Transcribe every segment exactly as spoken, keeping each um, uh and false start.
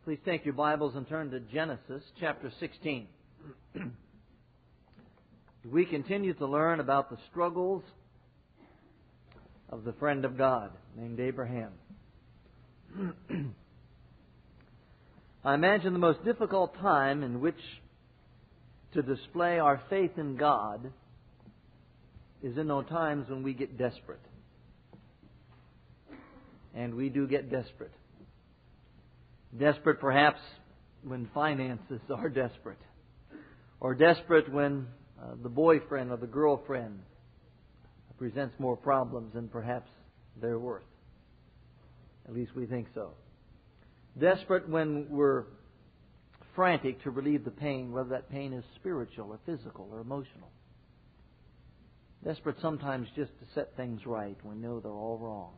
Please take your Bibles and turn to Genesis chapter sixteen. We continue to learn about the struggles of the friend of God named Abraham. I imagine the most difficult time in which to display our faith in God is in those times when we get desperate. And we do get desperate. Desperate perhaps when finances are desperate. Or desperate when uh, the boyfriend or the girlfriend presents more problems than perhaps they're worth. At least we think so. Desperate when we're frantic to relieve the pain, whether that pain is spiritual or physical or emotional. Desperate sometimes just to set things right when we know they're all wrong.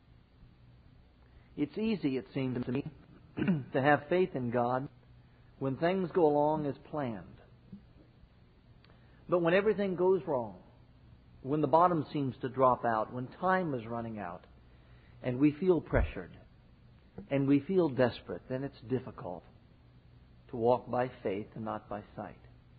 It's easy, it seems to me, to have faith in God when things go along as planned. But when everything goes wrong, when the bottom seems to drop out, when time is running out, and we feel pressured, and we feel desperate, then it's difficult to walk by faith and not by sight.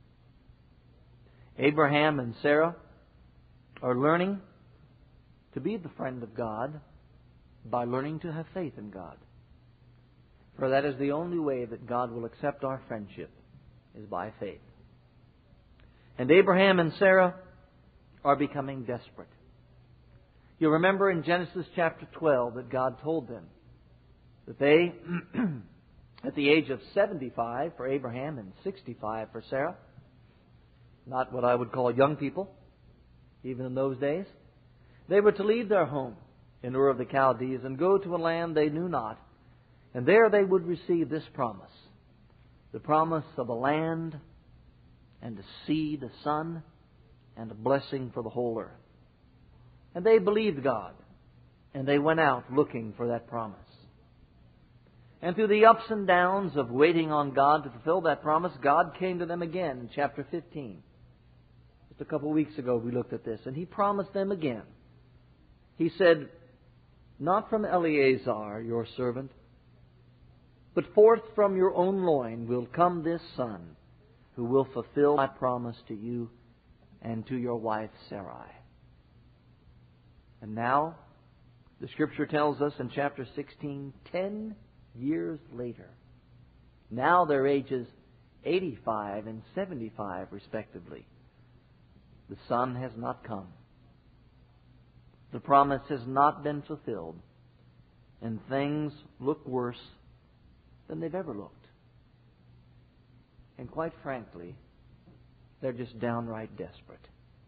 Abraham and Sarah are learning to be the friend of God by learning to have faith in God. For that is the only way that God will accept our friendship, is by faith. And Abraham and Sarah are becoming desperate. You remember in Genesis chapter twelve that God told them that they, at the age of seventy-five for Abraham and sixty-five for Sarah, not what I would call young people, even in those days, they were to leave their home in Ur of the Chaldees and go to a land they knew not. And there they would receive this promise. The promise of a land and a seed, a son, and a blessing for the whole earth. And they believed God. And they went out looking for that promise. And through the ups and downs of waiting on God to fulfill that promise, God came to them again in chapter fifteen. Just a couple of weeks ago we looked at this. And He promised them again. He said, "Not from Eleazar, your servant, but forth from your own loin will come this son, who will fulfill my promise to you and to your wife Sarai." And now, the Scripture tells us in chapter sixteen, ten years later, now their ages eighty-five and seventy-five respectively, the son has not come. The promise has not been fulfilled, and things look worse than they've ever looked. And quite frankly, they're just downright desperate.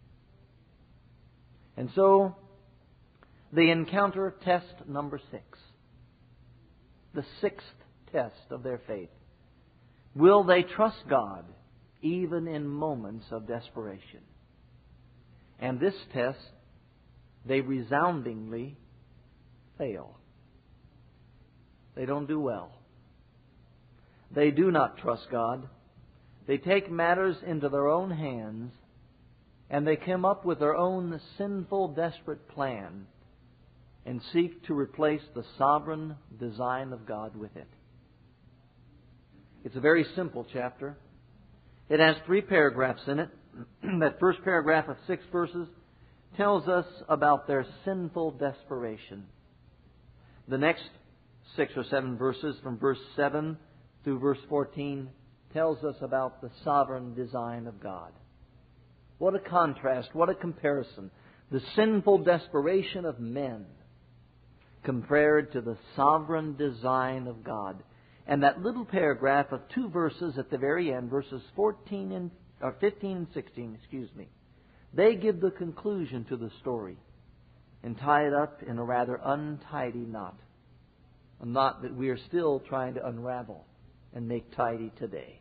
And so, they encounter test number six. The sixth test of their faith. Will they trust God even in moments of desperation? And this test, they resoundingly fail. They don't do well. They do not trust God. They take matters into their own hands, and they come up with their own sinful, desperate plan and seek to replace the sovereign design of God with it. It's a very simple chapter. It has three paragraphs in it. That first paragraph of six verses tells us about their sinful desperation. The next six or seven verses, from verse seven through verse fourteen, tells us about the sovereign design of God. What a contrast, what a comparison. The sinful desperation of men compared to the sovereign design of God. And that little paragraph of two verses at the very end, verses fourteen and or fifteen and sixteen, excuse me, they give the conclusion to the story and tie it up in a rather untidy knot. A knot that we are still trying to unravel and make tidy today.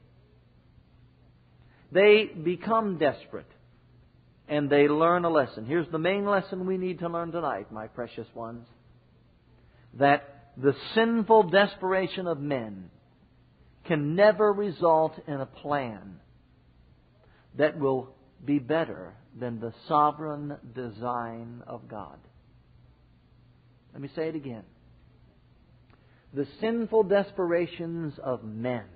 They become desperate and they learn a lesson. Here's the main lesson we need to learn tonight, my precious ones. That the sinful desperation of men can never result in a plan that will be better than the sovereign design of God. Let me say it again. the sinful desperations of men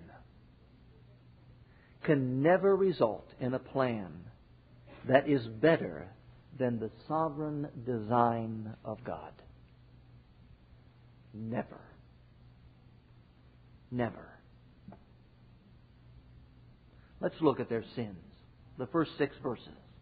can never result in a plan that is better than the sovereign design of God. Never. Never. Let's look at their sins. The first six verses.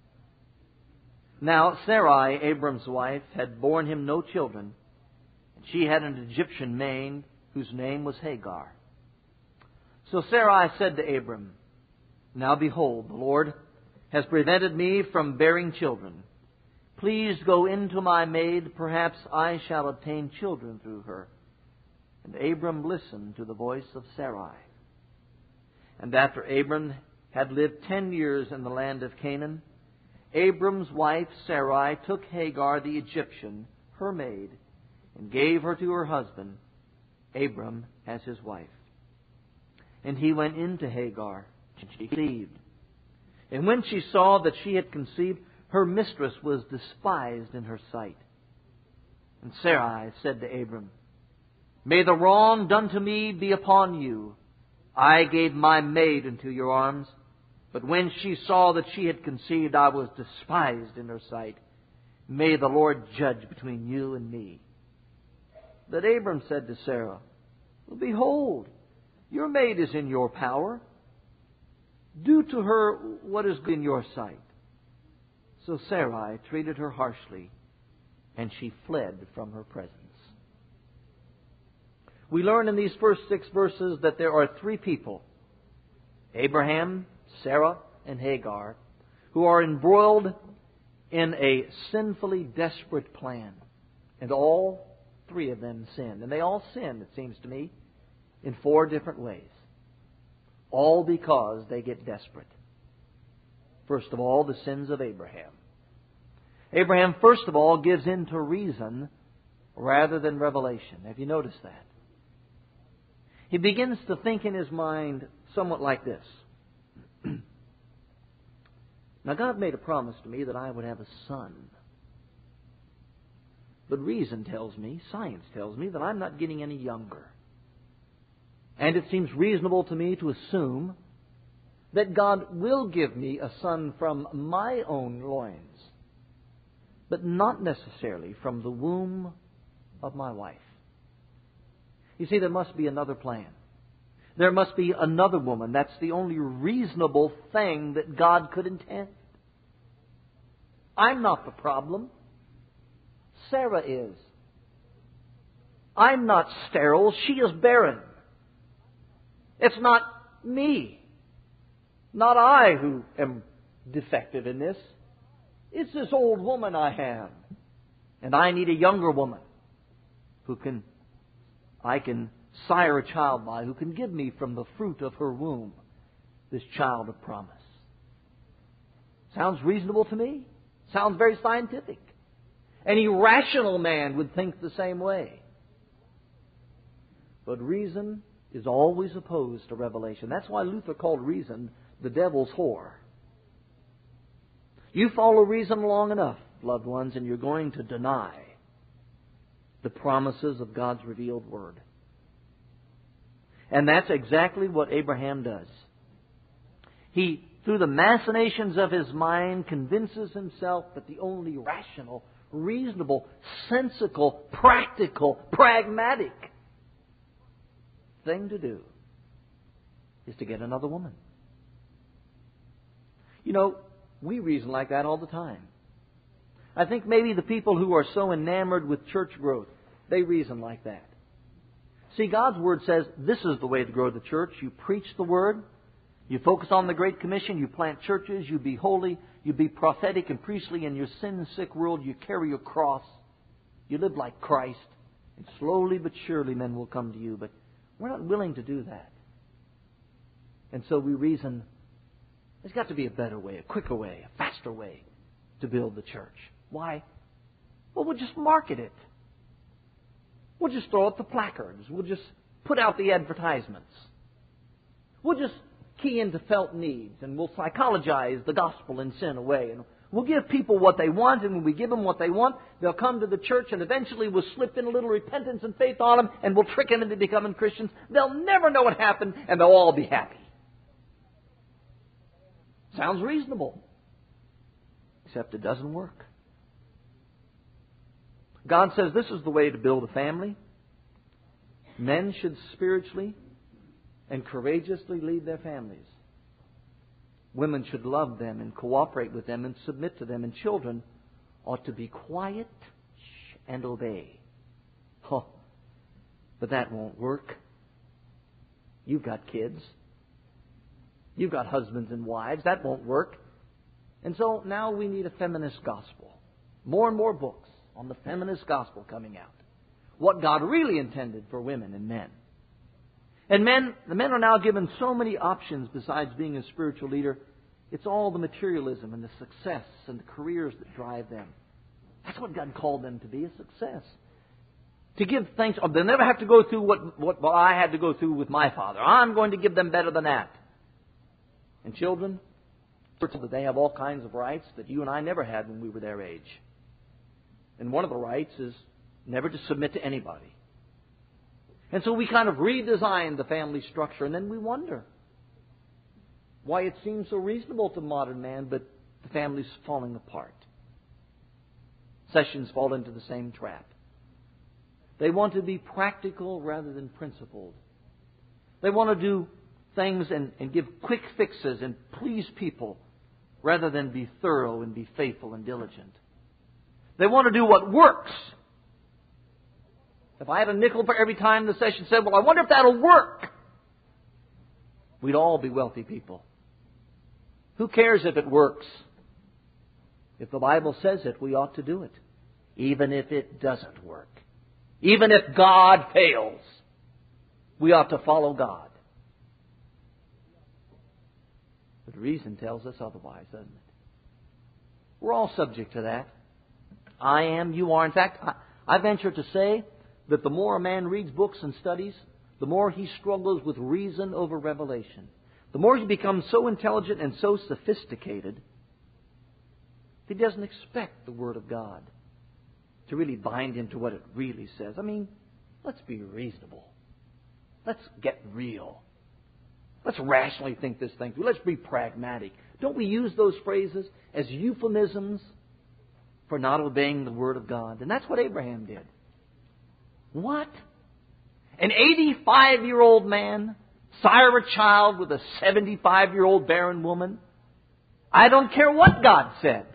Now Sarai, Abram's wife, had borne him no children, and she had an Egyptian maid whose name was Hagar. So Sarai said to Abram, Now behold, the Lord has prevented me from bearing children. Please go into my maid, perhaps I shall obtain children through her. And Abram listened to the voice of Sarai. And after Abram had lived ten years in the land of Canaan, Abram's wife Sarai took Hagar the Egyptian, her maid, and gave her to her husband, Abram, as his wife. And he went in to Hagar, and she conceived. And when she saw that she had conceived, her mistress was despised in her sight. And Sarai said to Abram, May the wrong done to me be upon you. I gave my maid into your arms, but when she saw that she had conceived, I was despised in her sight. May the Lord judge between you and me. But Abram said to Sarah, Behold, your maid is in your power. Do to her what is good in your sight. So Sarai treated her harshly, and she fled from her presence. We learn in these first six verses that there are three people, Abraham, Sarah, and Hagar, who are embroiled in a sinfully desperate plan. And all three of them sin. And they all sin, it seems to me, in four different ways. All because they get desperate. First of all, the sins of Abraham. Abraham, first of all, gives in to reason rather than revelation. Have you noticed that? He begins to think in his mind somewhat like this. Now, God made a promise to me that I would have a son. But reason tells me, science tells me, that I'm not getting any younger. And it seems reasonable to me to assume that God will give me a son from my own loins, but not necessarily from the womb of my wife. You see, there must be another plan. There must be another woman. That's the only reasonable thing that God could intend. I'm not the problem. Sarah is. I'm not sterile. She is barren. It's not me. Not I who am defective in this. It's this old woman I have. And I need a younger woman who can, I can sire a child by, who can give me from the fruit of her womb this child of promise. Sounds reasonable to me. Sounds very scientific. Any rational man would think the same way. But reason is always opposed to revelation. That's why Luther called reason the devil's whore. You follow reason long enough, loved ones, and you're going to deny the promises of God's revealed Word. And that's exactly what Abraham does. He, through the machinations of his mind, convinces himself that the only rational, reasonable, sensible, practical, pragmatic thing to do is to get another woman. You know, we reason like that all the time. I think maybe the people who are so enamored with church growth, they reason like that. See, God's Word says this is the way to grow the church. You preach the Word. You focus on the Great Commission. You plant churches. You be holy. You be prophetic and priestly. In your sin-sick world, you carry your cross. You live like Christ. And slowly but surely men will come to you. But we're not willing to do that. And so we reason, there's got to be a better way, a quicker way, a faster way to build the church. Why? Well, we'll just market it. We'll just throw up the placards. We'll just put out the advertisements. We'll just key into felt needs, and we'll psychologize the gospel and sin away, and We'll give people what they want, and when we give them what they want, they'll come to the church, and eventually we'll slip in a little repentance and faith on them, and we'll trick them into becoming Christians. They'll never know what happened, and they'll all be happy. Sounds reasonable. Except it doesn't work. God says this is the way to build a family. Men should spiritually and courageously lead their families. Women should love them and cooperate with them and submit to them. And children ought to be quiet and obey. Oh, but that won't work. You've got kids. You've got husbands and wives. That won't work. And so now we need a feminist gospel. More and more books on the feminist gospel coming out. What God really intended for women and men. And men, the men are now given so many options besides being a spiritual leader. It's all the materialism and the success and the careers that drive them. That's what God called them to be, a success. To give thanks. They'll never have to go through what, what, what I had to go through with my father. I'm going to give them better than that. And children, that they have all kinds of rights that you and I never had when we were their age. And one of the rights is never to submit to anybody. And so we kind of redesigned the family structure, and then we wonder why it seems so reasonable to modern man, but the family's falling apart. Sessions fall into the same trap. They want to be practical rather than principled. They want to do things and, and give quick fixes and please people rather than be thorough and be faithful and diligent. They want to do what works. If I had a nickel for every time the session said, well, I wonder if that'll work, we'd all be wealthy people. Who cares if it works? If the Bible says it, we ought to do it. Even if it doesn't work. Even if God fails, we ought to follow God. But reason tells us otherwise, doesn't it? We're all subject to that. I am, you are. In fact, I, I venture to say that the more a man reads books and studies, the more he struggles with reason over revelation. The more he becomes so intelligent and so sophisticated, he doesn't expect the Word of God to really bind him to what it really says. I mean, let's be reasonable. Let's get real. Let's rationally think this thing through. Let's be pragmatic. Don't we use those phrases as euphemisms for not obeying the Word of God? And that's what Abraham did. What? An eighty-five-year-old man sire a child with a seventy-five-year-old barren woman? I don't care what God said.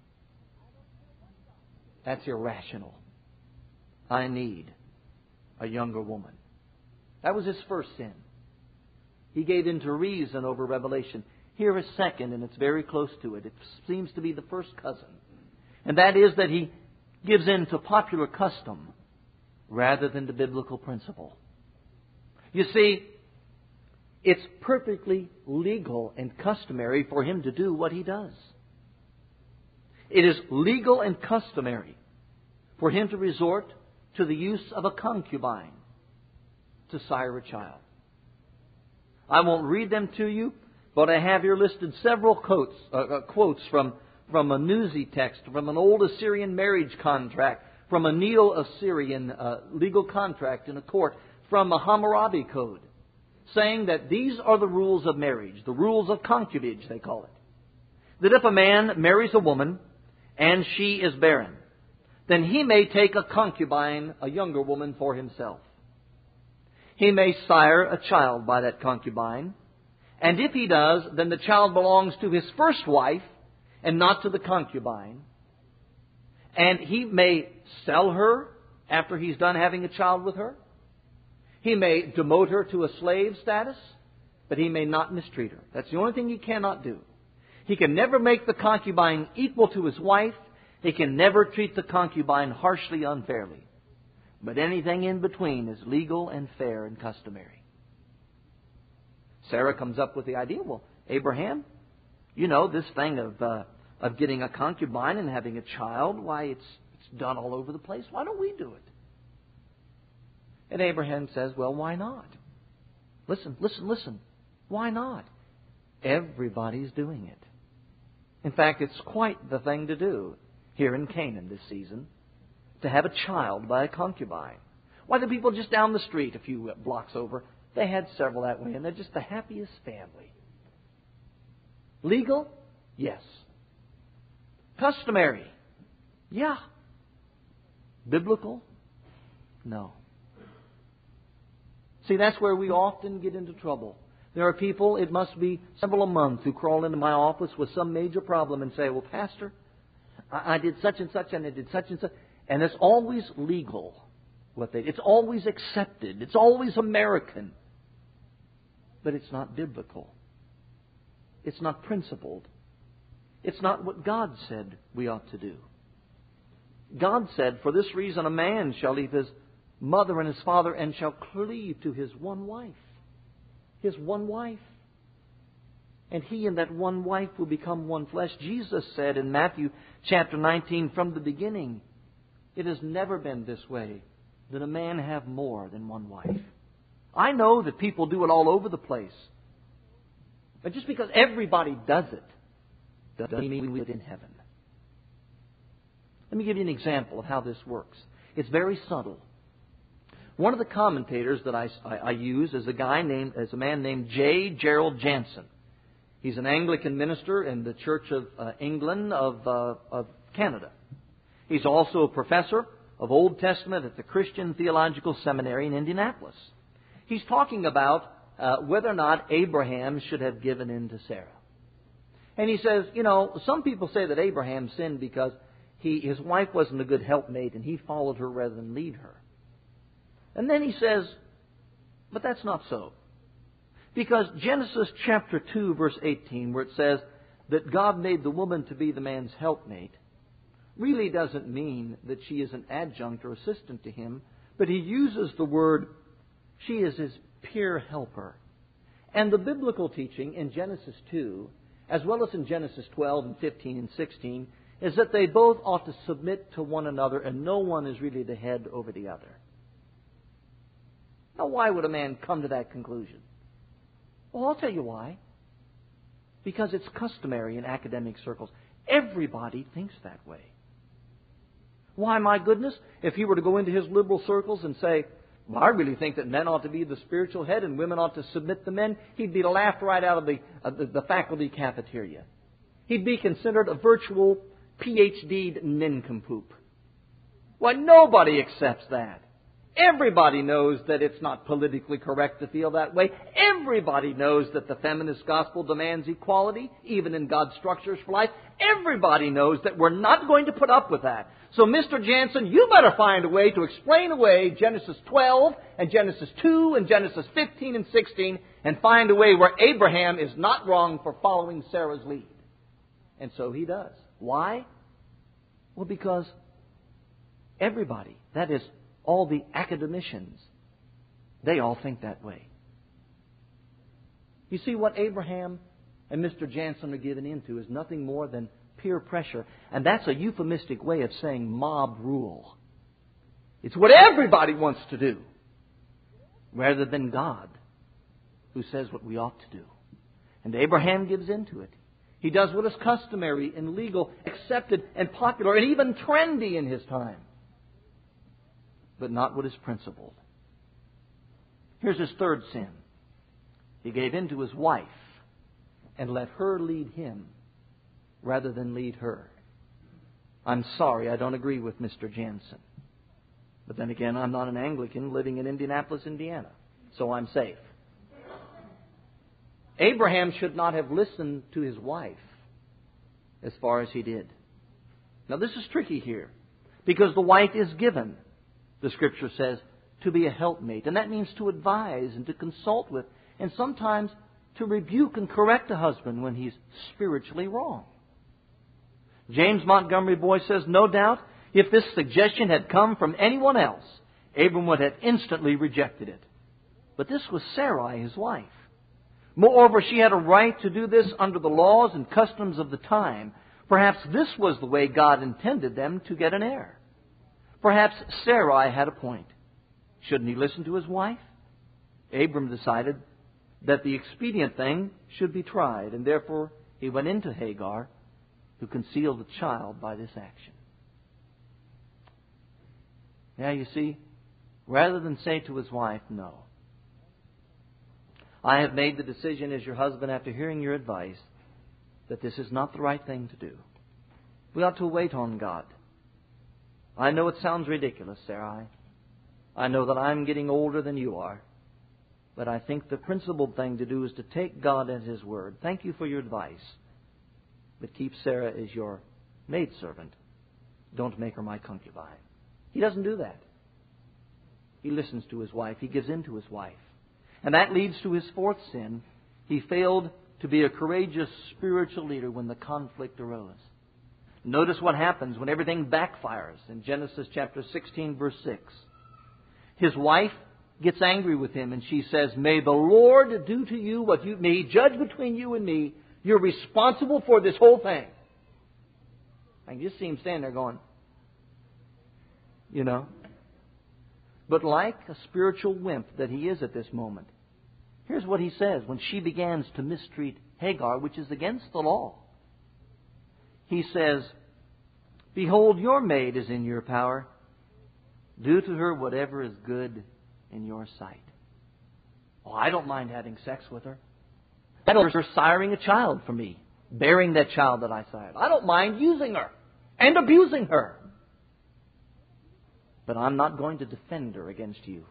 That's irrational. I need a younger woman. That was his first sin. He gave in to reason over revelation. Here is second, and it's very close to it. It seems to be the first cousin. And that is that he gives in to popular custom rather than the biblical principle. You see, it's perfectly legal and customary for him to do what he does. It is legal and customary for him to resort to the use of a concubine to sire a child. I won't read them to you, but I have here listed several quotes, uh, quotes from, from a Newsy text, from an old Assyrian marriage contract, from a Neo-Assyrian uh, legal contract in a court, from a Hammurabi code, saying that these are the rules of marriage, the rules of concubinage, they call it. That if a man marries a woman and she is barren, then he may take a concubine, a younger woman, for himself. He may sire a child by that concubine, and if he does, then the child belongs to his first wife and not to the concubine. And he may sell her after he's done having a child with her. He may demote her to a slave status, but he may not mistreat her. That's the only thing he cannot do. He can never make the concubine equal to his wife. He can never treat the concubine harshly, unfairly. But anything in between is legal and fair and customary. Sarah comes up with the idea, well, Abraham, you know, this thing of uh, of getting a concubine and having a child, why, it's it's done all over the place. Why don't we do it? And Abraham says, well, why not? Listen, listen, listen. Why not? Everybody's doing it. In fact, it's quite the thing to do here in Canaan this season, to have a child by a concubine. Why, the people just down the street, a few blocks over, they had several that way, and they're just the happiest family. Legal? Yes. Customary? Yeah. Biblical? No. See, that's where we often get into trouble. There are people, it must be several a month, who crawl into my office with some major problem and say, well, Pastor, I, I did such and such and I did such and such. And it's always legal. What they, it's always accepted. It's always American. But it's not biblical. It's not principled. It's not what God said we ought to do. God said, for this reason a man shall leave his mother and his father and shall cleave to his one wife. His one wife. And he and that one wife will become one flesh. Jesus said in Matthew chapter nineteen, from the beginning, it has never been this way, that a man have more than one wife. I know that people do it all over the place. But just because everybody does it, doesn't mean we do it in heaven. Let me give you an example of how this works. It's very subtle. One of the commentators that I, I, I use is a guy named, is a man named J. Gerald Jansen. He's an Anglican minister in the Church of uh, England of, uh, of Canada. He's also a professor of Old Testament at the Christian Theological Seminary in Indianapolis. He's talking about uh, whether or not Abraham should have given in to Sarah. And he says, you know, some people say that Abraham sinned because he, his wife wasn't a good helpmate and he followed her rather than lead her. And then he says, but that's not so. Because Genesis chapter two, verse eighteen, where it says that God made the woman to be the man's helpmate, really doesn't mean that she is an adjunct or assistant to him, but he uses the word, she is his peer helper. And the biblical teaching in Genesis two, as well as in Genesis twelve and fifteen and sixteen, is that they both ought to submit to one another and no one is really the head over the other. Now, why would a man come to that conclusion? Well, I'll tell you why. Because it's customary in academic circles. Everybody thinks that way. Why, my goodness, if he were to go into his liberal circles and say, well, I really think that men ought to be the spiritual head and women ought to submit to men, he'd be laughed right out of the, uh, the, the faculty cafeteria. He'd be considered a virtual P H D'd nincompoop. Why, nobody accepts that. Everybody knows that it's not politically correct to feel that way. Everybody knows that the feminist gospel demands equality, even in God's structures for life. Everybody knows that we're not going to put up with that. So, Mister Jansen, you better find a way to explain away Genesis twelve and Genesis two and Genesis fifteen and sixteen and find a way where Abraham is not wrong for following Sarah's lead. And so he does. Why? Well, because everybody, that is, all the academicians, they all think that way. You see, what Abraham and Mister Jansen are given into is nothing more than peer pressure. And that's a euphemistic way of saying mob rule. It's what everybody wants to do, rather than God, who says what we ought to do. And Abraham gives into it. He does what is customary and legal, accepted and popular, and even trendy in his time, but not what is principled. Here's his third sin. He gave in to his wife and let her lead him rather than lead her. I'm sorry, I don't agree with Mister Jansen. But then again, I'm not an Anglican living in Indianapolis, Indiana, so I'm safe. Abraham should not have listened to his wife as far as he did. Now, this is tricky here, because the wife is given, the Scripture says, to be a helpmate. And that means to advise and to consult with, and sometimes to rebuke and correct a husband when he's spiritually wrong. James Montgomery Boyce says, no doubt, if this suggestion had come from anyone else, Abram would have instantly rejected it. But this was Sarai, his wife. Moreover, she had a right to do this under the laws and customs of the time. Perhaps this was the way God intended them to get an heir. Perhaps Sarai had a point. Shouldn't he listen to his wife? Abram decided that the expedient thing should be tried, and therefore he went into Hagar who concealed a child by this action. Yeah, you see, rather than say to his wife, no. I have made the decision as your husband after hearing your advice that this is not the right thing to do. We ought to wait on God. I know it sounds ridiculous, Sarai. I know that I'm getting older than you are. But I think the principal thing to do is to take God at His word. Thank you for your advice. But keep Sarah as your maidservant. Don't make her my concubine. He doesn't do that. He listens to his wife. He gives in to his wife. And that leads to his fourth sin. He failed to be a courageous spiritual leader when the conflict arose. Notice what happens when everything backfires in Genesis chapter sixteen, verse six. His wife gets angry with him and she says, "May the Lord do to you what you may judge between you and me. You're responsible for this whole thing." I can just see him standing there going, you know. But like a spiritual wimp that he is at this moment, here's what he says when she begins to mistreat Hagar, which is against the law. He says, "Behold, your maid is in your power. Do to her whatever is good in your sight." Oh, I don't mind having sex with her. I don't mind her siring a child for me, bearing that child that I sired. I don't mind using her and abusing her. But I'm not going to defend her against you.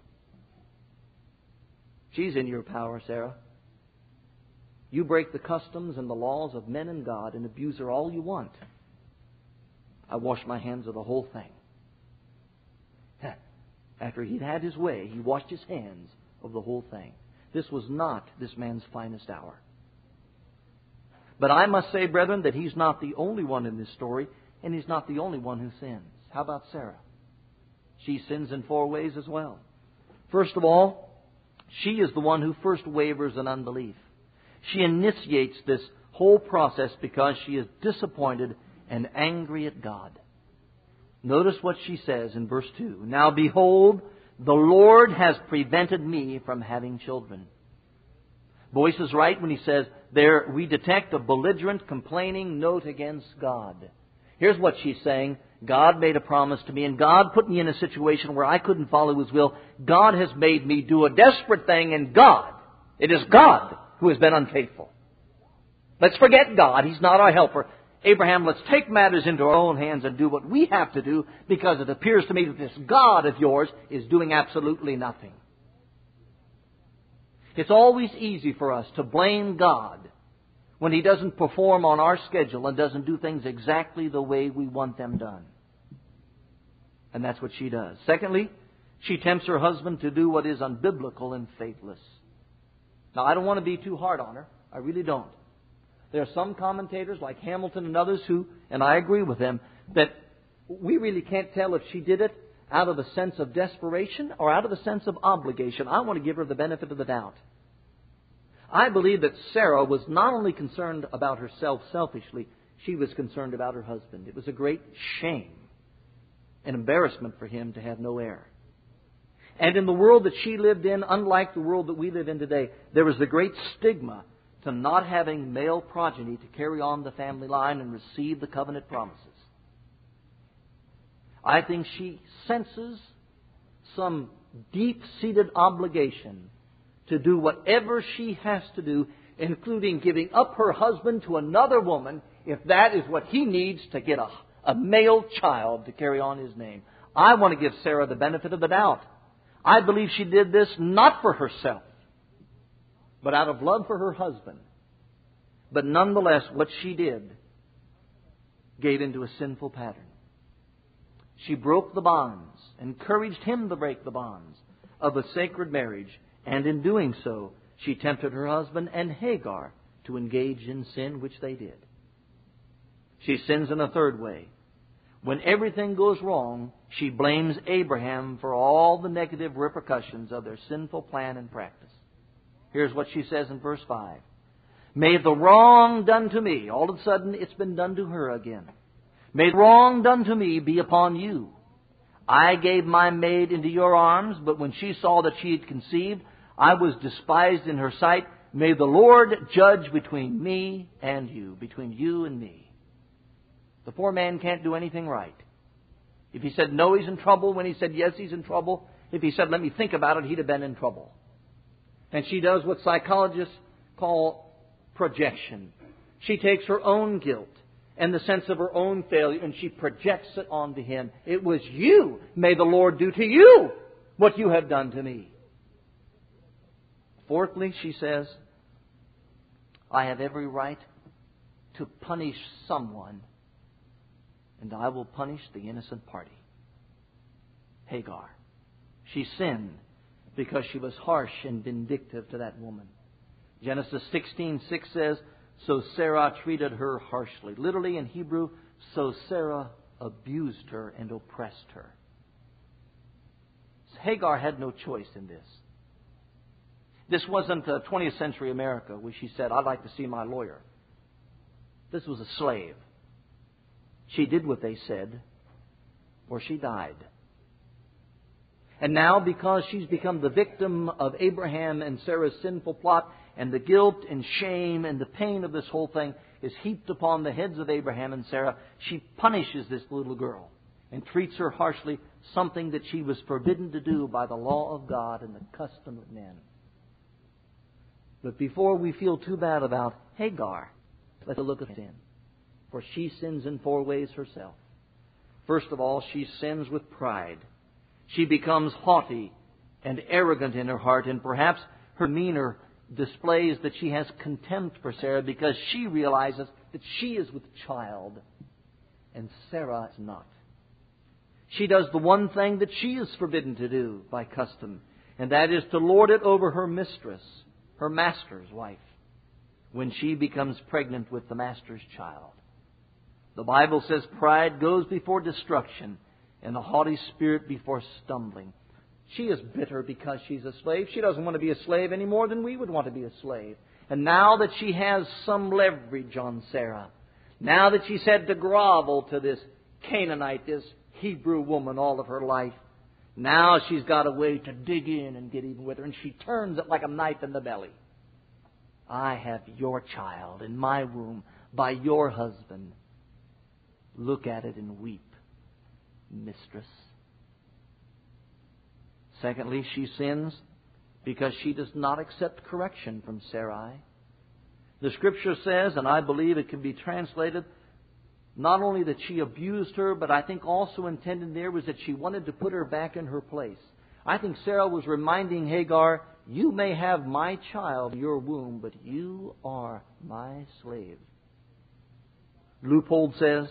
She's in your power, Sarah. You break the customs and the laws of men and God and abuse her all you want. I wash my hands of the whole thing. After he'd had his way, he washed his hands of the whole thing. This was not this man's finest hour. But I must say, brethren, that he's not the only one in this story, and he's not the only one who sins. How about Sarah? She sins in four ways as well. First of all, she is the one who first wavers in unbelief. She initiates this whole process because she is disappointed and angry at God. Notice what she says in verse two. "Now behold, the Lord has prevented me from having children." Boyce is right when he says there we detect a belligerent, complaining note against God. Here's what she's saying. God made a promise to me, and God put me in a situation where I couldn't follow His will. God has made me do a desperate thing, and God, it is God who has been unfaithful. Let's forget God. He's not our helper. Abraham, let's take matters into our own hands and do what we have to do, because it appears to me that this God of yours is doing absolutely nothing. It's always easy for us to blame God when He doesn't perform on our schedule and doesn't do things exactly the way we want them done. And that's what she does. Secondly, she tempts her husband to do what is unbiblical and faithless. Now, I don't want to be too hard on her. I really don't. There are some commentators like Hamilton and others who, and I agree with them, that we really can't tell if she did it out of a sense of desperation or out of a sense of obligation. I want to give her the benefit of the doubt. I believe that Sarah was not only concerned about herself selfishly, she was concerned about her husband. It was a great shame, an embarrassment for him to have no heir. And in the world that she lived in, unlike the world that we live in today, there was a great stigma to not having male progeny to carry on the family line and receive the covenant promises. I think she senses some deep-seated obligation to do whatever she has to do, including giving up her husband to another woman, if that is what he needs to get a, a male child to carry on his name. I want to give Sarah the benefit of the doubt. I believe she did this not for herself, but out of love for her husband. But nonetheless, what she did gave into a sinful pattern. She broke the bonds, encouraged him to break the bonds of a sacred marriage, and in doing so, she tempted her husband and Hagar to engage in sin, which they did. She sins in a third way. When everything goes wrong, she blames Abraham for all the negative repercussions of their sinful plan and practice. Here's what she says in verse five. "May the wrong done to me," all of a sudden it's been done to her again. "May the wrong done to me be upon you. I gave my maid into your arms, but when she saw that she had conceived, I was despised in her sight. May the Lord judge between me and you," between you and me. The poor man can't do anything right. If he said no, he's in trouble. When he said yes, he's in trouble. If he said let me think about it, he'd have been in trouble. And she does what psychologists call projection. She takes her own guilt and the sense of her own failure and she projects it onto him. It was you. May the Lord do to you what you have done to me. Fourthly, she says, I have every right to punish someone, and I will punish the innocent party. Hagar. She sinned because she was harsh and vindictive to that woman. Genesis sixteen six says, so Sarah treated her harshly. Literally in Hebrew, so Sarah abused her and oppressed her. Hagar had no choice in this. This wasn't a twentieth century America where she said, I'd like to see my lawyer. This was a slave. She did what they said, or she died. And now, because she's become the victim of Abraham and Sarah's sinful plot, and the guilt and shame and the pain of this whole thing is heaped upon the heads of Abraham and Sarah, she punishes this little girl and treats her harshly, something that she was forbidden to do by the law of God and the custom of men. But before we feel too bad about Hagar, let's look at sin. For she sins in four ways herself. First of all, she sins with pride. She becomes haughty and arrogant in her heart, and perhaps her demeanor displays that she has contempt for Sarah because she realizes that she is with child and Sarah is not. She does the one thing that she is forbidden to do by custom, and that is to lord it over her mistress, her master's wife, when she becomes pregnant with the master's child. The Bible says pride goes before destruction and a haughty spirit before stumbling. She is bitter because she's a slave. She doesn't want to be a slave any more than we would want to be a slave. And now that she has some leverage on Sarah, now that she's had to grovel to this Canaanite, this Hebrew woman all of her life, now she's got a way to dig in and get even with her. And she turns it like a knife in the belly. I have your child in my womb by your husband. Look at it and weep, mistress. Secondly, she sins because she does not accept correction from Sarai. The Scripture says, and I believe it can be translated, not only that she abused her, but I think also intended there was that she wanted to put her back in her place. I think Sarah was reminding Hagar, you may have my child in your womb, but you are my slave. Leupold says,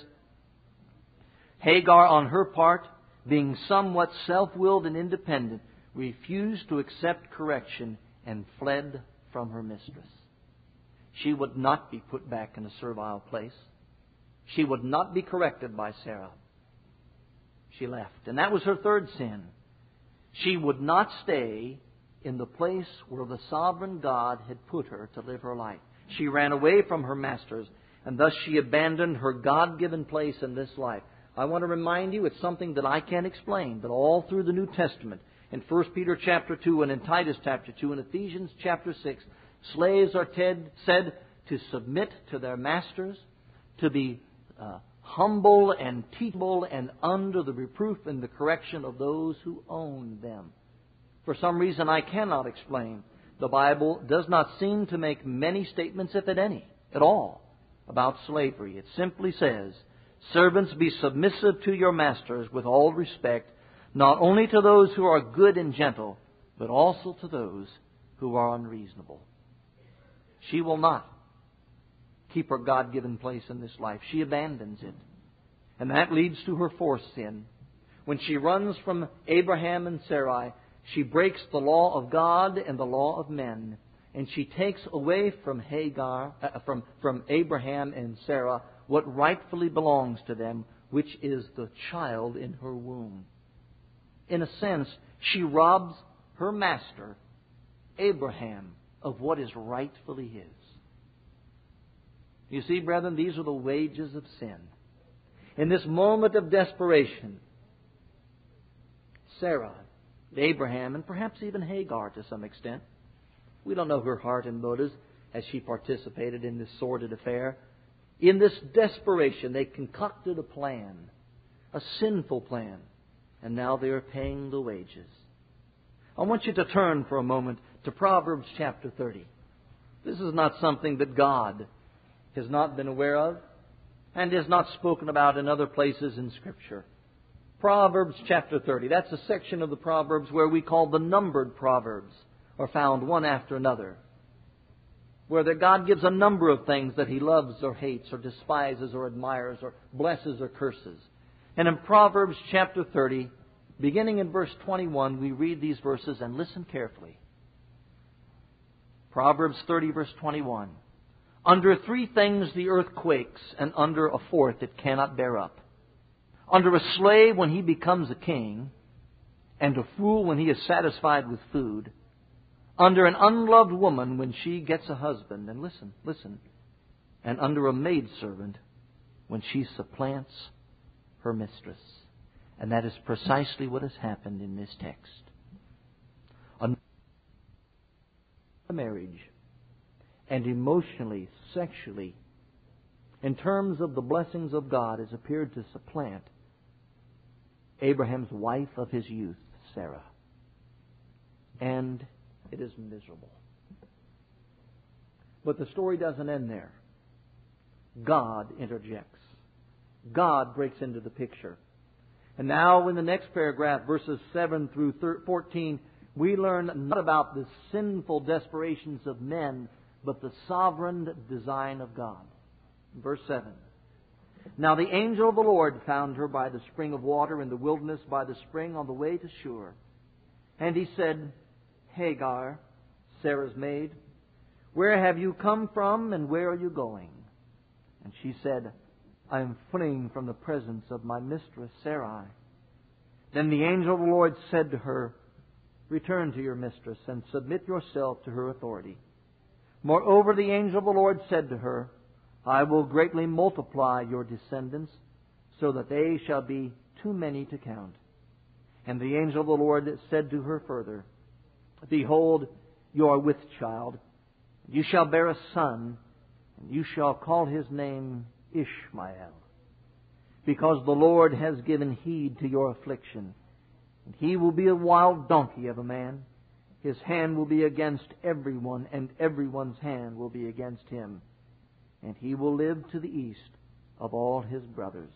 Hagar, on her part, being somewhat self-willed and independent, refused to accept correction and fled from her mistress. She would not be put back in a servile place. She would not be corrected by Sarah. She left. And that was her third sin. She would not stay in the place where the sovereign God had put her to live her life. She ran away from her masters, and thus she abandoned her God-given place in this life. I want to remind you, it's something that I can't explain, but all through the New Testament, in First Peter chapter two and in Titus chapter two and Ephesians chapter six, slaves are ted, said to submit to their masters, to be uh, humble and teachable and under the reproof and the correction of those who own them. For some reason I cannot explain, the Bible does not seem to make many statements, if at any, at all, about slavery. It simply says, servants, be submissive to your masters with all respect, not only to those who are good and gentle, but also to those who are unreasonable. She will not keep her God-given place in this life. She abandons it. And that leads to her fourth sin. When she runs from Abraham and Sarai, she breaks the law of God and the law of men. And she takes away from Hagar, uh, from, from Abraham and Sarah, what rightfully belongs to them, which is the child in her womb. In a sense, she robs her master, Abraham, of what is rightfully his. You see, brethren, these are the wages of sin. In this moment of desperation, Sarah, Abraham, and perhaps even Hagar to some extent, we don't know her heart and motives as she participated in this sordid affair. In this desperation, they concocted a plan, a sinful plan, and now they are paying the wages. I want you to turn for a moment to Proverbs chapter thirty. This is not something that God has not been aware of and is not spoken about in other places in Scripture. Proverbs chapter thirty. That's a section of the Proverbs where we call the numbered Proverbs, are found one after another, where that God gives a number of things that He loves or hates or despises or admires or blesses or curses. And in Proverbs chapter thirty, beginning in verse twenty-one, we read these verses and listen carefully. Proverbs thirty, verse twenty-one. Under three things the earth quakes, and under a fourth it cannot bear up. Under a slave when he becomes a king, and a fool when he is satisfied with food. Under an unloved woman when she gets a husband. And listen, listen. And under a maidservant when she supplants her mistress. And that is precisely what has happened in this text. A marriage, and emotionally, sexually, in terms of the blessings of God, has appeared to supplant Abraham's wife of his youth, Sarah. And it is miserable. But the story doesn't end there. God interjects. God breaks into the picture. And now in the next paragraph, verses seven through fourteen, we learn not about the sinful desperations of men, but the sovereign design of God. Verse seven. Now the angel of the Lord found her by the spring of water in the wilderness, by the spring on the way to Shur. And he said, Hagar, Sarah's maid, where have you come from and where are you going? And she said, I am fleeing from the presence of my mistress Sarai. Then the angel of the Lord said to her, Return to your mistress and submit yourself to her authority. Moreover, the angel of the Lord said to her, I will greatly multiply your descendants, so that they shall be too many to count. And the angel of the Lord said to her further, Behold, you are with child. You shall bear a son, and you shall call his name Ishmael, because the Lord has given heed to your affliction. And he will be a wild donkey of a man. His hand will be against everyone, and everyone's hand will be against him. And he will live to the east of all his brothers.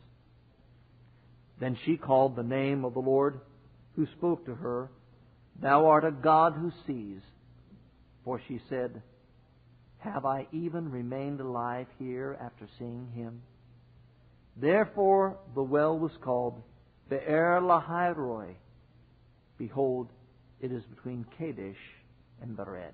Then she called the name of the Lord who spoke to her, Thou art a God who sees. For she said, Have I even remained alive here after seeing him? Therefore the well was called Be'er Lahai-roi. Behold, it is between Kadesh and Bered.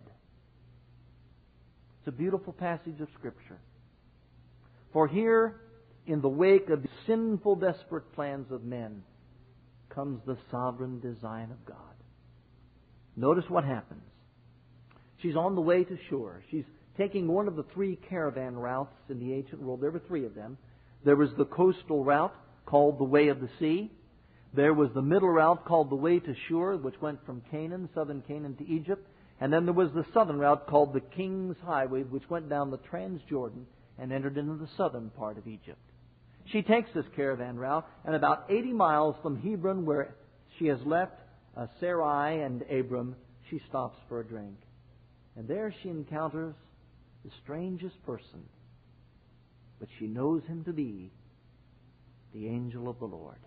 It's a beautiful passage of Scripture. For here, in the wake of the sinful, desperate plans of men, comes the sovereign design of God. Notice what happens. She's on the way to Shur. She's taking one of the three caravan routes in the ancient world. There were three of them. There was the coastal route called the Way of the Sea. There was the middle route called the Way to Shur, which went from Canaan, southern Canaan, to Egypt. And then there was the southern route called the King's Highway, which went down the Transjordan and entered into the southern part of Egypt. She takes this caravan route, and about eighty miles from Hebron, where she has left uh, Sarai and Abram, she stops for a drink. And there she encounters the strangest person, but she knows him to be the angel of the Lord.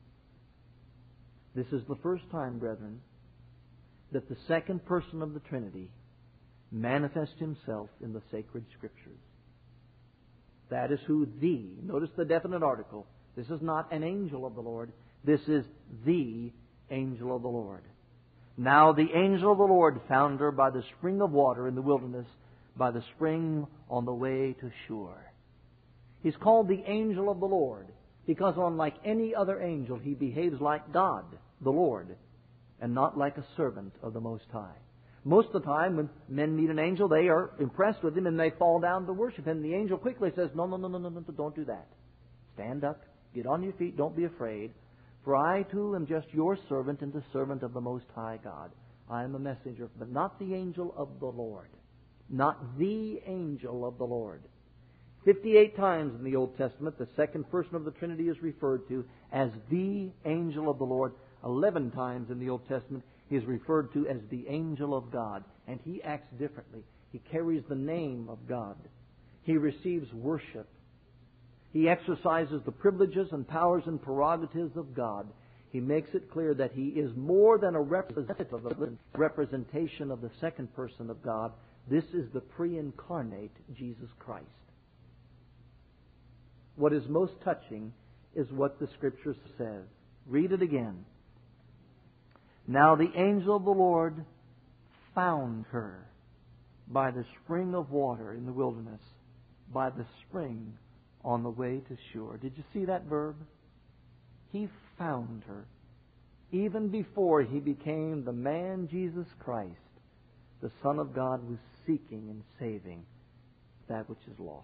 This is the first time, brethren, that the second person of the Trinity manifests himself in the sacred Scriptures. That is who the, notice the definite article. This is not an angel of the Lord. This is the angel of the Lord. Now the angel of the Lord found her by the spring of water in the wilderness, by the spring on the way to Shur. He's called the angel of the Lord because unlike any other angel, he behaves like God, the Lord, and not like a servant of the Most High. Most of the time, when men meet an angel, they are impressed with him and they fall down to worship him. The angel quickly says, no, no, no, no, no, no, don't do that. Stand up, get on your feet, don't be afraid. For I too am just your servant and the servant of the Most High God. I am a messenger, but not the angel of the Lord. Not the angel of the Lord. fifty-eight times in the Old Testament, the second person of the Trinity is referred to as the angel of the Lord. Eleven times in the Old Testament, he is referred to as the angel of God. And he acts differently. He carries the name of God. He receives worship. He exercises the privileges and powers and prerogatives of God. He makes it clear that he is more than a representative of the representation of the second person of God. This is the pre-incarnate Jesus Christ. What is most touching is what the Scripture says. Read it again. Now the angel of the Lord found her by the spring of water in the wilderness, by the spring on the way to Shur. Did you see that verb? He found her. Even before he became the man Jesus Christ, the Son of God was seeking and saving that which is lost.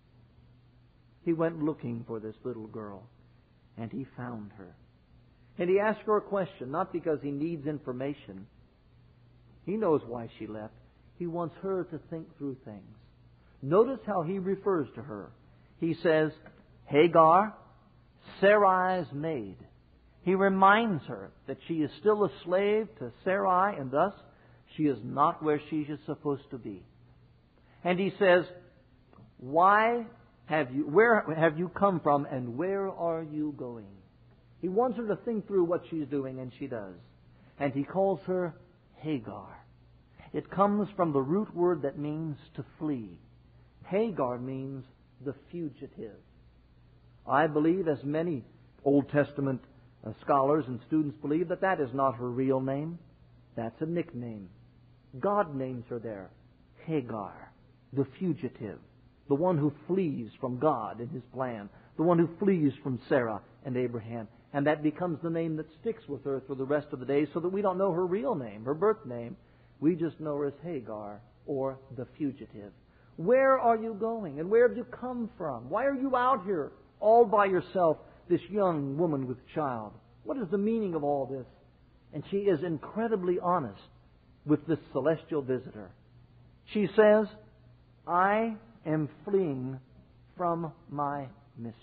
He went looking for this little girl, and he found her. And he asked her a question, not because he needs information. He knows why she left. He wants her to think through things. Notice how he refers to her. He says, Hagar, Sarai's maid. He reminds her that she is still a slave to Sarai, and thus she is not where she is supposed to be. And he says, Why have you, where have you come from, and where are you going? He wants her to think through what she's doing, and she does. And he calls her Hagar. It comes from the root word that means to flee. Hagar means the fugitive. I believe, as many Old Testament uh, scholars and students believe, that that is not her real name. That's a nickname. God names her there, Hagar, the fugitive, the one who flees from God and His plan, the one who flees from Sarah and Abraham. And that becomes the name that sticks with her for the rest of the days, so that we don't know her real name, her birth name. We just know her as Hagar, or the fugitive. Where are you going? And where have you come from? Why are you out here all by yourself, this young woman with child? What is the meaning of all this? And she is incredibly honest with this celestial visitor. She says, I am fleeing from my mistress.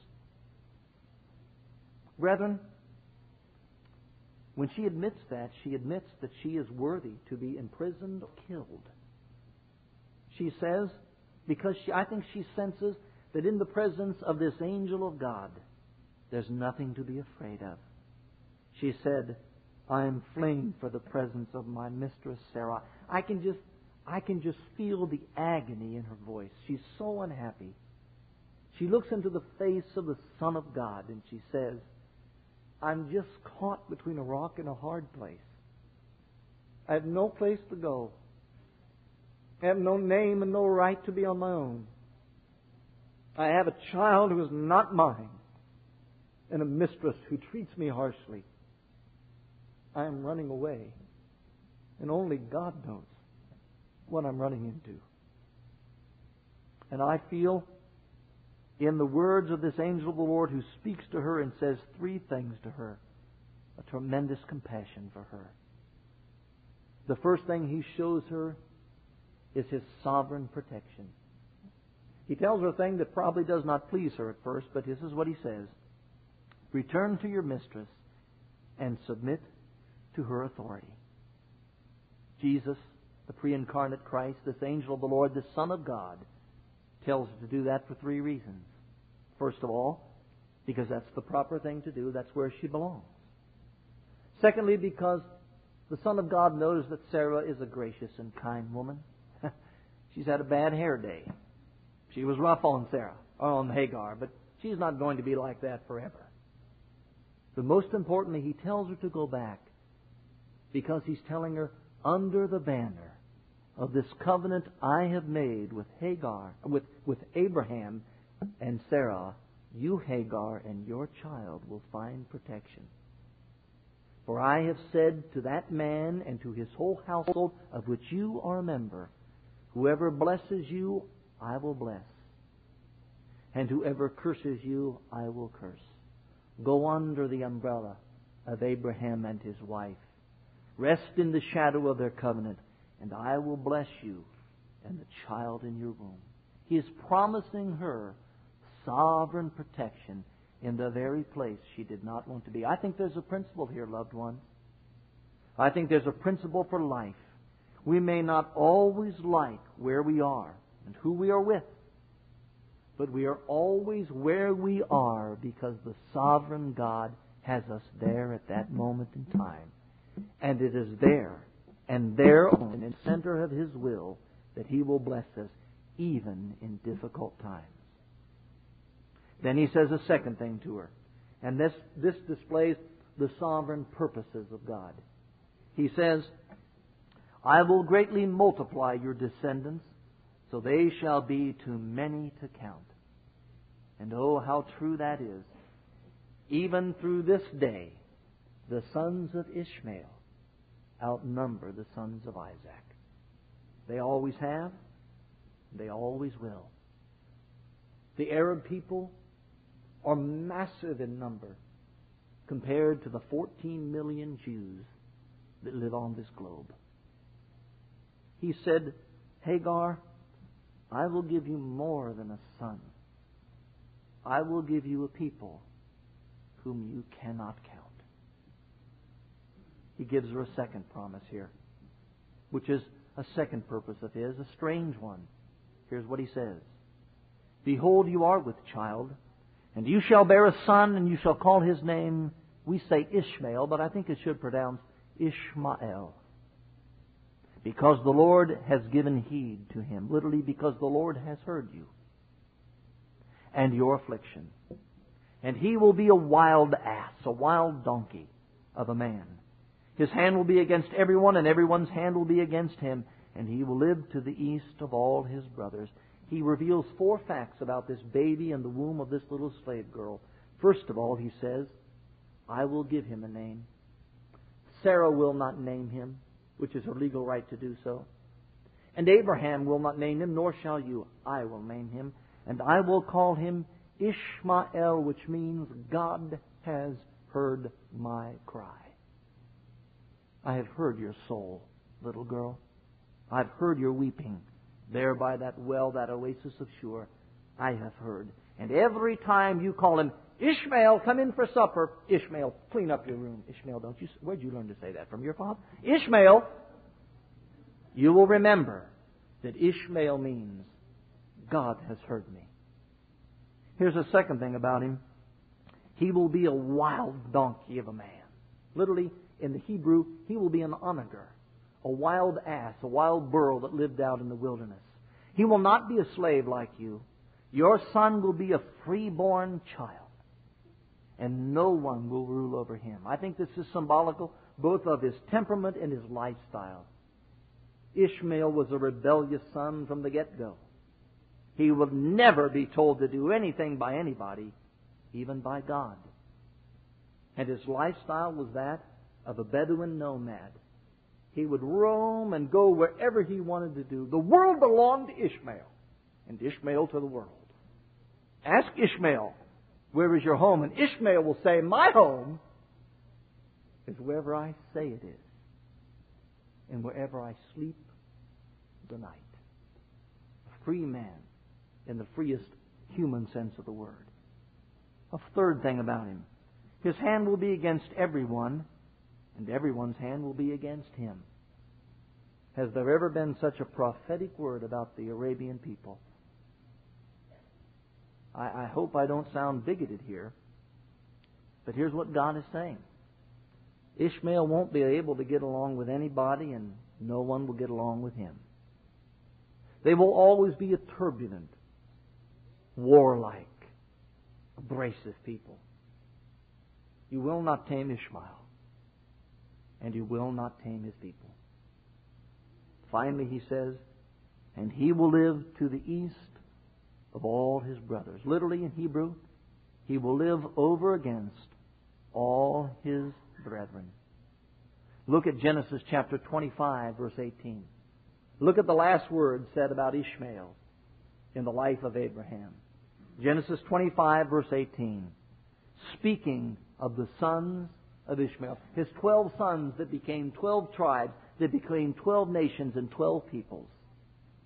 Brethren, when she admits that, she admits that she is worthy to be imprisoned or killed. She says, because she, I think she senses that in the presence of this angel of God, there's nothing to be afraid of. She said, I am fleeing for the presence of my mistress Sarah. I can just, I can just feel the agony in her voice. She's so unhappy. She looks into the face of the Son of God and she says, I'm just caught between a rock and a hard place. I have no place to go. I have no name and no right to be on my own. I have a child who is not mine and a mistress who treats me harshly. I am running away, and only God knows what I'm running into. And I feel in the words of this angel of the Lord who speaks to her and says three things to her, a tremendous compassion for her. The first thing he shows her is His sovereign protection. He tells her a thing that probably does not please her at first, but this is what he says. Return to your mistress and submit to her authority. Jesus, the pre-incarnate Christ, this angel of the Lord, the Son of God, tells her to do that for three reasons. First of all, because that's the proper thing to do. That's where she belongs. Secondly, because the Son of God knows that Sarah is a gracious and kind woman. She's had a bad hair day. She was rough on Sarah, or on Hagar, but she's not going to be like that forever. But most importantly, he tells her to go back because he's telling her, under the banner of this covenant I have made with Hagar, with, with Abraham and Sarah, you, Hagar, and your child will find protection. For I have said to that man and to his whole household, of which you are a member, whoever blesses you, I will bless. And whoever curses you, I will curse. Go under the umbrella of Abraham and his wife. Rest in the shadow of their covenant, and I will bless you and the child in your womb. He is promising her sovereign protection in the very place she did not want to be. I think there's a principle here, loved one. I think there's a principle for life. We may not always like where we are and who we are with, but we are always where we are because the sovereign God has us there at that moment in time. And it is there, and there only, in the center of His will, that He will bless us even in difficult times. Then He says a second thing to her. And this, this displays the sovereign purposes of God. He says, I will greatly multiply your descendants, so they shall be too many to count. And oh, how true that is. Even through this day, the sons of Ishmael outnumber the sons of Isaac. They always have. They always will. The Arab people are massive in number compared to the fourteen million Jews that live on this globe. He said, Hagar, I will give you more than a son. I will give you a people whom you cannot count. He gives her a second promise here, which is a second purpose of His, a strange one. Here's what He says. Behold, you are with child, and you shall bear a son, and you shall call his name, we say Ishmael, but I think it should pronounce Ishmael. Because the Lord has given heed to him. Literally, because the Lord has heard you and your affliction. And he will be a wild ass, a wild donkey of a man. His hand will be against everyone, and everyone's hand will be against him. And he will live to the east of all his brothers. He reveals four facts about this baby in the womb of this little slave girl. First of all, he says, I will give him a name. Sarah will not name him, which is her legal right to do so. And Abraham will not name him, nor shall you. I will name him. And I will call him Ishmael, which means God has heard my cry. I have heard your soul, little girl. I've heard your weeping there by that well, that oasis of Shur. I have heard. And every time you call him, Ishmael, come in for supper. Ishmael, clean up your room. Ishmael, don't you? Where'd you learn to say that? From your father? Ishmael, you will remember that Ishmael means God has heard me. Here's a second thing about him. He will be a wild donkey of a man. Literally, in the Hebrew, he will be an onager, a wild ass, a wild burro that lived out in the wilderness. He will not be a slave like you. Your son will be a freeborn child, and no one will rule over him. I think this is symbolical both of his temperament and his lifestyle. Ishmael was a rebellious son from the get-go. He would never be told to do anything by anybody, even by God. And his lifestyle was that of a Bedouin nomad. He would roam and go wherever he wanted to do. The world belonged to Ishmael, and Ishmael to the world. Ask Ishmael, where is your home? And Ishmael will say, my home is wherever I say it is, and wherever I sleep the night. A free man in the freest human sense of the word. A third thing about him. His hand will be against everyone, and everyone's hand will be against him. Has there ever been such a prophetic word about the Arabian people? I, I hope I don't sound bigoted here, but here's what God is saying. Ishmael won't be able to get along with anybody, and no one will get along with him. They will always be a turbulent, warlike, abrasive people. You will not tame Ishmael, and you will not tame his people. Finally, he says, and he will live to the east of all his brothers. Literally in Hebrew, he will live over against all his brethren. Look at Genesis chapter twenty-five, verse eighteen. Look at the last word said about Ishmael in the life of Abraham. Genesis twenty-five, verse eighteen. Speaking of the sons of Ishmael, his twelve sons that became twelve tribes, that became twelve nations and twelve peoples.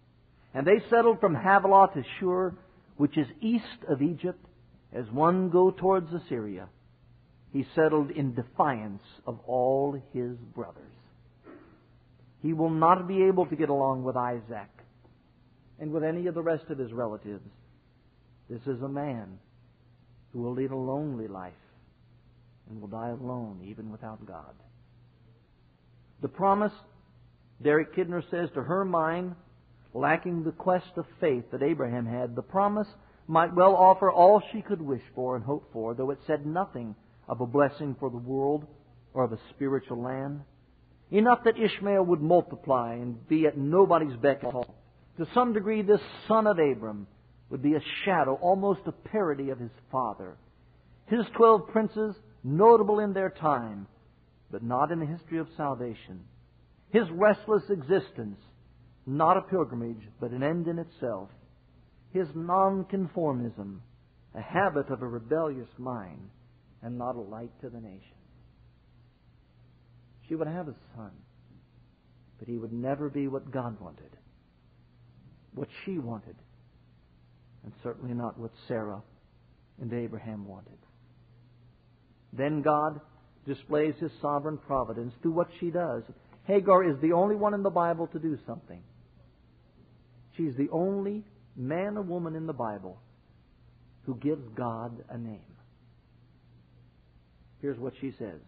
And they settled from Havilah to Shur, which is east of Egypt, as one go towards Assyria. He settled in defiance of all his brothers. He will not be able to get along with Isaac and with any of the rest of his relatives. This is a man who will lead a lonely life and will die alone, even without God. The promise, Derek Kidner says, to her mind, lacking the quest of faith that Abraham had, the promise might well offer all she could wish for and hope for, though it said nothing of a blessing for the world or of a spiritual land. Enough that Ishmael would multiply and be at nobody's beck and call. To some degree, this son of Abram would be a shadow, almost a parody of his father. His twelve princes, notable in their time, but not in the history of salvation. His restless existence, not a pilgrimage, but an end in itself. His nonconformism, a habit of a rebellious mind, and not a light to the nation. She would have a son, but he would never be what God wanted, what she wanted, and certainly not what Sarah and Abraham wanted. Then God displays His sovereign providence through what she does. Hagar is the only one in the Bible to do something. She's the only man or woman in the Bible who gives God a name. Here's what she says.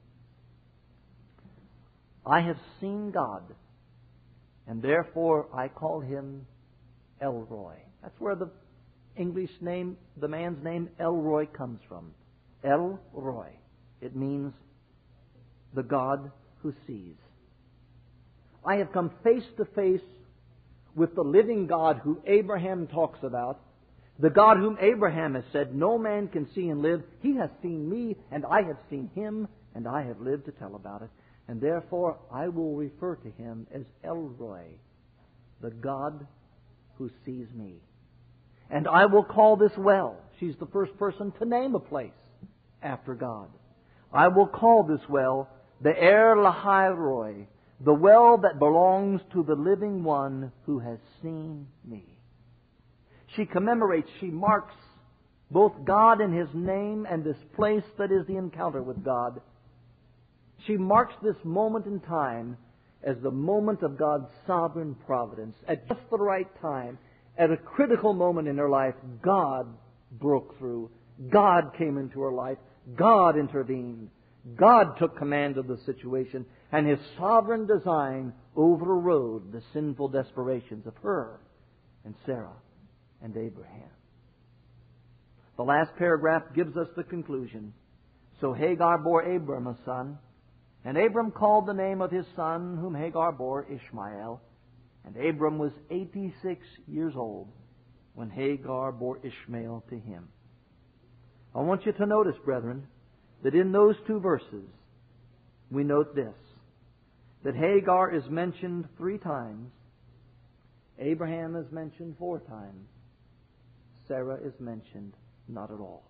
I have seen God, and therefore I call Him El-Roi. That's where the English name, the man's name El-Roi comes from. El-Roi. It means the God who sees. I have come face to face with the living God who Abraham talks about, the God whom Abraham has said, no man can see and live. He has seen me, and I have seen Him, and I have lived to tell about it. And therefore, I will refer to Him as El-Roi, the God who sees me. And I will call this well. She's the first person to name a place after God. I will call this well the Er Lahai Roi, the well that belongs to the living one who has seen me. She commemorates, she marks both God and His name and this place that is the encounter with God. She marks this moment in time as the moment of God's sovereign providence. At just the right time, at a critical moment in her life, God broke through. God came into her life. God intervened. God took command of the situation, and His sovereign design overrode the sinful desperations of her and Sarah and Abraham. The last paragraph gives us the conclusion. So Hagar bore Abram a son, and Abram called the name of his son, whom Hagar bore, Ishmael. And Abram was eighty-six years old when Hagar bore Ishmael to him. I want you to notice, brethren, that in those two verses, we note this, that Hagar is mentioned three times, Abraham is mentioned four times, Sarah is mentioned not at all.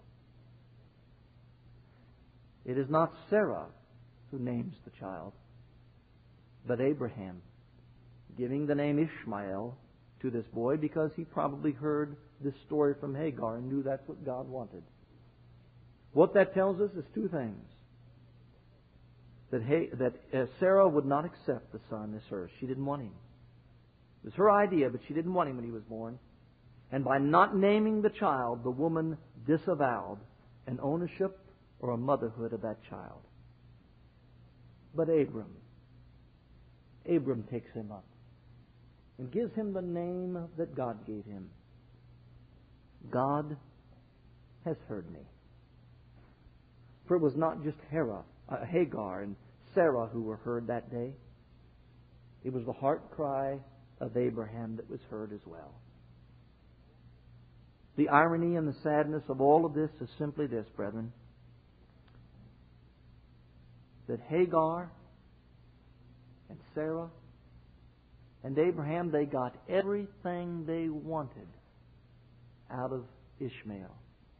It is not Sarah who names the child, but Abraham, giving the name Ishmael to this boy because he probably heard this story from Hagar and knew that's what God wanted. What that tells us is two things. That, hey, that uh, Sarah would not accept the son as hers. She didn't want him. It was her idea, but she didn't want him when he was born. And by not naming the child, the woman disavowed an ownership or a motherhood of that child. But Abram, Abram takes him up and gives him the name that God gave him. God has heard me. For it was not just Hera, uh, Hagar and Sarah who were heard that day. It was the heart cry of Abraham that was heard as well. The irony and the sadness of all of this is simply this, brethren. That Hagar and Sarah and Abraham, they got everything they wanted out of Ishmael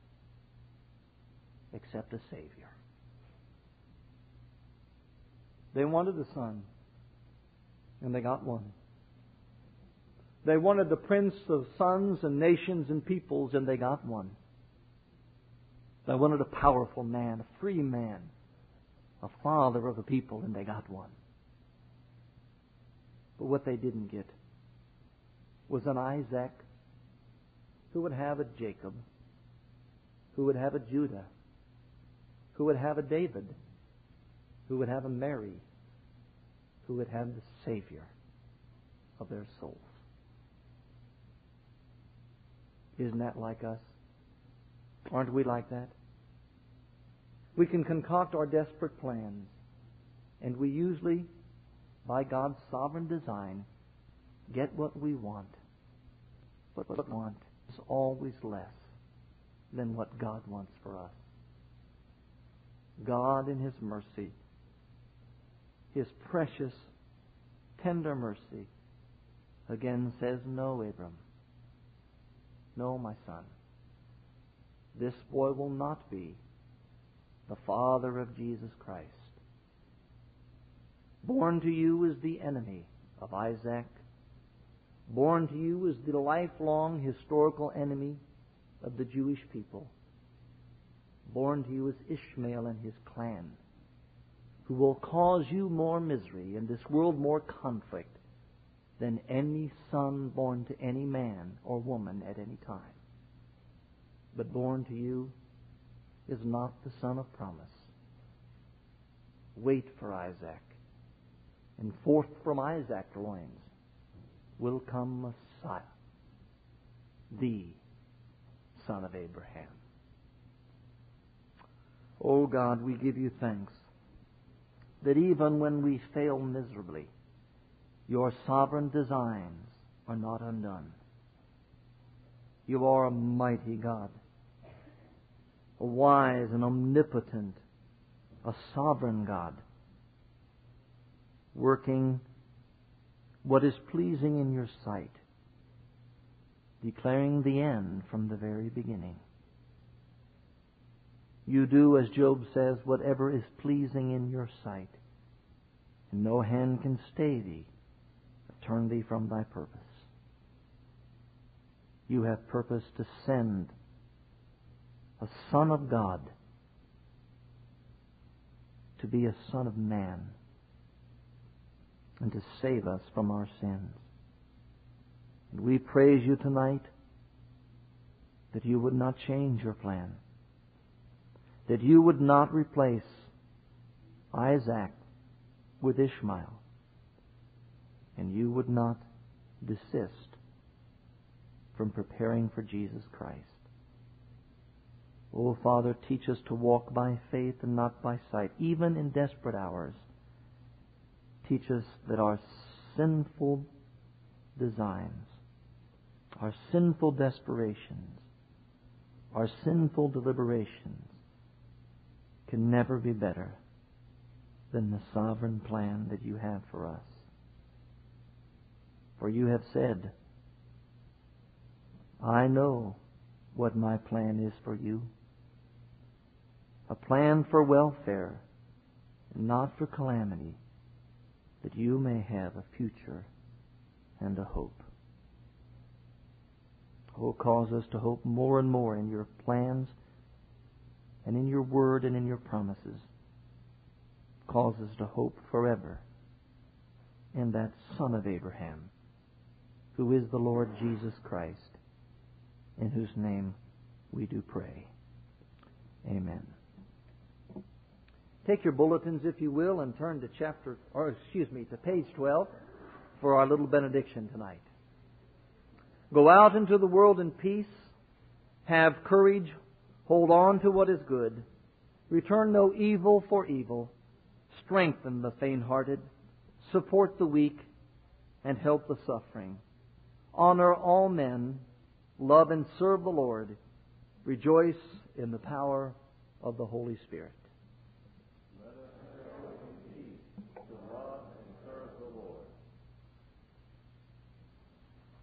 except a Savior. They wanted a son, and they got one. They wanted the prince of sons and nations and peoples, and they got one. They wanted a powerful man, a free man, a father of the people, and they got one. But what they didn't get was an Isaac who would have a Jacob, who would have a Judah, who would have a David, who would have a Mary, who would have the Savior of their souls. Isn't that like us? Aren't we like that? We can concoct our desperate plans, and we usually, by God's sovereign design, get what we want. But what we want is always less than what God wants for us. God, in His mercy, His precious, tender mercy, again says, "No, Abram. No, my son. This boy will not be the father of Jesus Christ. Born to you is the enemy of Isaac. Born to you is the lifelong historical enemy of the Jewish people. Born to you is Ishmael and his clan, who will cause you more misery and this world more conflict than any son born to any man or woman at any time. But born to you is not the son of promise. Wait for Isaac, and forth from Isaac's loins will come Messiah, the son of Abraham." Oh God, we give you thanks that even when we fail miserably, your sovereign designs are not undone. You are a mighty God, a wise and omnipotent, a sovereign God, working what is pleasing in your sight, declaring the end from the very beginning. You do, as Job says, whatever is pleasing in your sight, and no hand can stay thee, or turn thee from thy purpose. You have purposed to send a Son of God to be a Son of Man and to save us from our sins. And we praise you tonight that you would not change your plan, that you would not replace Isaac with Ishmael, and you would not desist from preparing for Jesus Christ. Oh, Father, teach us to walk by faith and not by sight, even in desperate hours. Teach us that our sinful designs, our sinful desperations, our sinful deliberations can never be better than the sovereign plan that you have for us. For you have said, "I know what my plan is for you, a plan for welfare and not for calamity, that you may have a future and a hope." Oh, cause us to hope more and more in your plans and in your word and in your promises. Cause us to hope forever in that Son of Abraham, who is the Lord Jesus Christ, in whose name we do pray. Amen. Take your bulletins, if you will, and turn to chapter, or excuse me, to page twelve for our little benediction tonight. Go out into the world in peace. Have courage. Hold on to what is good. Return no evil for evil. Strengthen the faint-hearted. Support the weak. And help the suffering. Honor all men. Love and serve the Lord. Rejoice in the power of the Holy Spirit.